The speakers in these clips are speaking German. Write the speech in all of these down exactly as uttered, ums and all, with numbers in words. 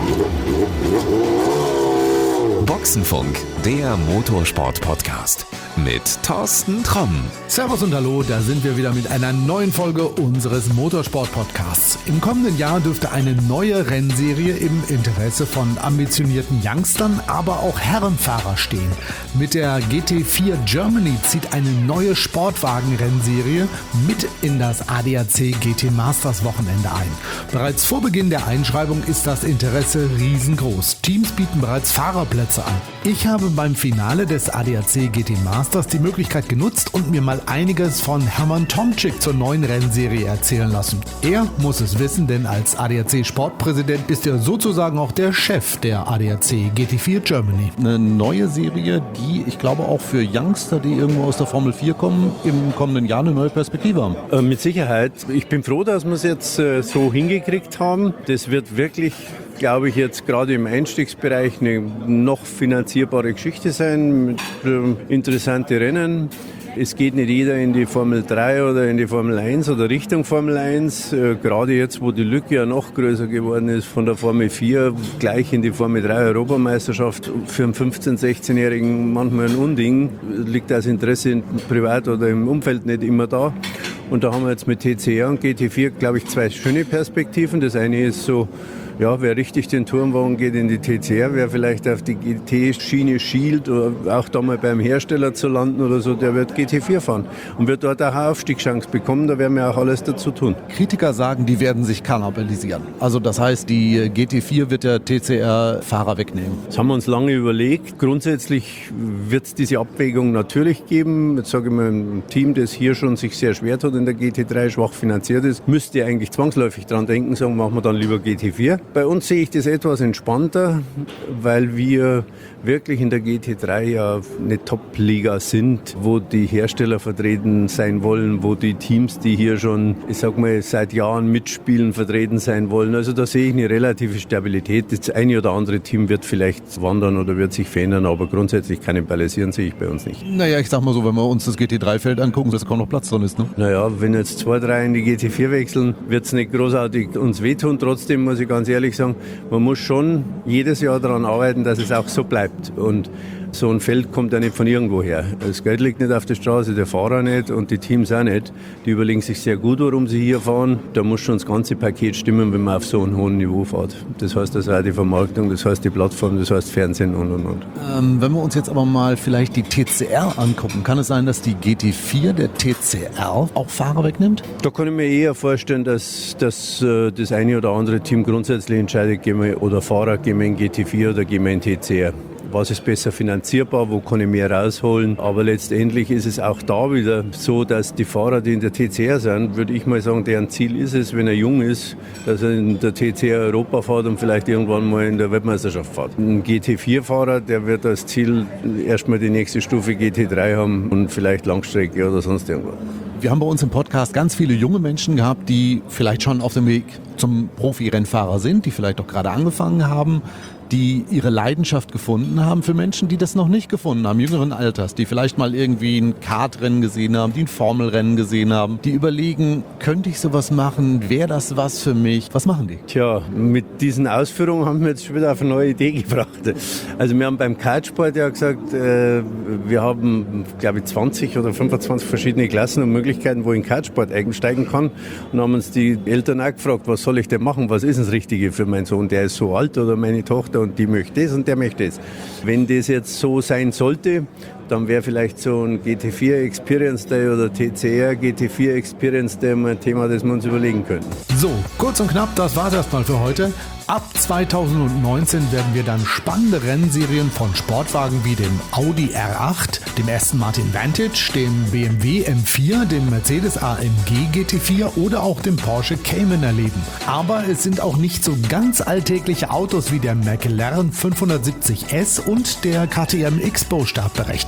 Boxenfunk, der Motorsport-Podcast mit Thorsten Tromm. Servus und Hallo, da sind wir wieder mit einer neuen Folge unseres Motorsport-Podcasts. Im kommenden Jahr dürfte eine neue Rennserie im Interesse von ambitionierten Youngstern, aber auch Herrenfahrer stehen. Mit der G T vier Germany zieht eine neue Sportwagen-Rennserie mit in das A D A C G T Masters Wochenende ein. Bereits vor Beginn der Einschreibung ist das Interesse riesengroß. Teams bieten bereits Fahrerplätze an. Ich habe beim Finale des A D A C G T Masters die Möglichkeit genutzt und mir mal einiges von Hermann Tomczyk zur neuen Rennserie erzählen lassen. Er muss es wissen, denn als A D A C Sportpräsident ist er sozusagen auch der Chef der A D A C G T vier Germany. Eine neue Serie, die ich glaube auch für Youngster, die irgendwo aus der Formel vier kommen, im kommenden Jahr eine neue Perspektive haben. Äh, mit Sicherheit. Ich bin froh, dass wir es jetzt äh, so hingekriegt haben. Das wird wirklich, glaube ich, jetzt gerade im Einstiegsbereich eine noch finanzierbare Geschichte sein mit äh, interessante Rennen. Es geht nicht jeder in die Formel drei oder in die Formel eins oder Richtung Formel eins. Äh, gerade jetzt, wo die Lücke ja noch größer geworden ist, von der Formel vier gleich in die Formel drei Europameisterschaft, für einen fünfzehn-, sechzehnjährigen manchmal ein Unding. Liegt das Interesse privat oder im Umfeld nicht immer da. Und da haben wir jetzt mit T C R und G T vier, glaube ich, zwei schöne Perspektiven. Das eine ist so, ja, wer richtig den Turmwagen geht in die T C R, wer vielleicht auf die G T-Schiene schielt oder auch da mal beim Hersteller zu landen oder so, der wird G T vier fahren und wird dort auch eine Aufstiegschance bekommen. Da werden wir auch alles dazu tun. Kritiker sagen, die werden sich kannibalisieren. Also das heißt, die G T vier wird der T C R-Fahrer wegnehmen. Das haben wir uns lange überlegt. Grundsätzlich wird es diese Abwägung natürlich geben. Jetzt sage ich mal, ein Team, das hier schon sich sehr schwer tut in der G T drei, schwach finanziert ist, müsste eigentlich zwangsläufig dran denken, sagen, machen wir dann lieber G T vier. Bei uns sehe ich das etwas entspannter, weil wir wirklich in der G T drei ja eine Top-Liga sind, wo die Hersteller vertreten sein wollen, wo die Teams, die hier schon, ich sag mal, seit Jahren mitspielen, vertreten sein wollen. Also da sehe ich eine relative Stabilität. Das eine oder andere Team wird vielleicht wandern oder wird sich verändern, aber grundsätzlich kannibalisieren sehe ich bei uns nicht. Naja, ich sag mal so, wenn wir uns das G T drei-Feld angucken, dass kaum noch Platz drin ist, ne? Naja, wenn jetzt zwei, drei in die G T vier wechseln, wird es nicht großartig uns wehtun. Trotzdem muss ich ganz ehrlich sagen, man muss schon jedes Jahr daran arbeiten, dass es auch so bleibt. Und so ein Feld kommt ja nicht von irgendwo her. Das Geld liegt nicht auf der Straße, der Fahrer nicht und die Teams auch nicht. Die überlegen sich sehr gut, warum sie hier fahren. Da muss schon das ganze Paket stimmen, wenn man auf so einem hohen Niveau fährt. Das heißt also auch die Vermarktung, das heißt die Plattform, das heißt Fernsehen und und und. Ähm, wenn wir uns jetzt aber mal vielleicht die T C R angucken, kann es sein, dass die G T vier der T C R auch Fahrer wegnimmt? Da kann ich mir eher vorstellen, dass, dass äh, das eine oder andere Team grundsätzlich entscheidet, gehen wir, oder Fahrer, gehen wir in G T vier oder gehen wir in T C R. Was ist besser finanzierbar, wo kann ich mehr rausholen. Aber letztendlich ist es auch da wieder so, dass die Fahrer, die in der T C R sind, würde ich mal sagen, deren Ziel ist es, wenn er jung ist, dass er in der T C R Europa fährt und vielleicht irgendwann mal in der Weltmeisterschaft fährt. Ein G T vier-Fahrer, der wird als Ziel erstmal die nächste Stufe G T drei haben und vielleicht Langstrecke oder sonst irgendwas. Wir haben bei uns im Podcast ganz viele junge Menschen gehabt, die vielleicht schon auf dem Weg zum Profi-Rennfahrer sind, die vielleicht auch gerade angefangen haben, die ihre Leidenschaft gefunden haben, für Menschen, die das noch nicht gefunden haben, jüngeren Alters, die vielleicht mal irgendwie ein Kartrennen gesehen haben, die ein Formelrennen gesehen haben, die überlegen, könnte ich sowas machen, wäre das was für mich? Was machen die? Tja, mit diesen Ausführungen haben wir jetzt schon wieder auf eine neue Idee gebracht. Also wir haben beim Kartsport ja gesagt, äh, wir haben, glaube ich, zwanzig oder fünfundzwanzig verschiedene Klassen und Möglichkeiten, wo ich in Kartsport einsteigen kann, und haben uns die Eltern auch gefragt, was soll ich denn machen, was ist das Richtige für meinen Sohn, der ist so alt, oder meine Tochter, und die möchte das und der möchte das. Wenn das jetzt so sein sollte, dann wäre vielleicht so ein G T vier Experience Day oder T C R G T vier Experience Day mal ein Thema, das wir uns überlegen können. So, kurz und knapp, das war's erstmal für heute. Ab zweitausendneunzehn werden wir dann spannende Rennserien von Sportwagen wie dem Audi R acht, dem Aston Martin Vantage, dem B M W M vier, dem Mercedes A M G G T vier oder auch dem Porsche Cayman erleben. Aber es sind auch nicht so ganz alltägliche Autos wie der McLaren fünfhundertsiebzig S und der K T M X-Bo startberechtigt.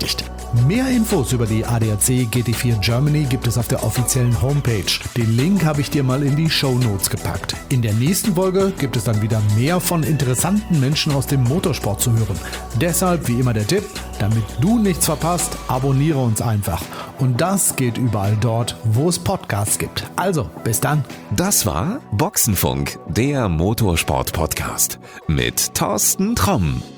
Mehr Infos über die A D A C G T vier Germany gibt es auf der offiziellen Homepage. Den Link habe ich dir mal in die Shownotes gepackt. In der nächsten Folge gibt es dann wieder mehr von interessanten Menschen aus dem Motorsport zu hören. Deshalb wie immer der Tipp, damit du nichts verpasst, abonniere uns einfach. Und das geht überall dort, wo es Podcasts gibt. Also, bis dann. Das war Boxenfunk, der Motorsport-Podcast mit Thorsten Tromm.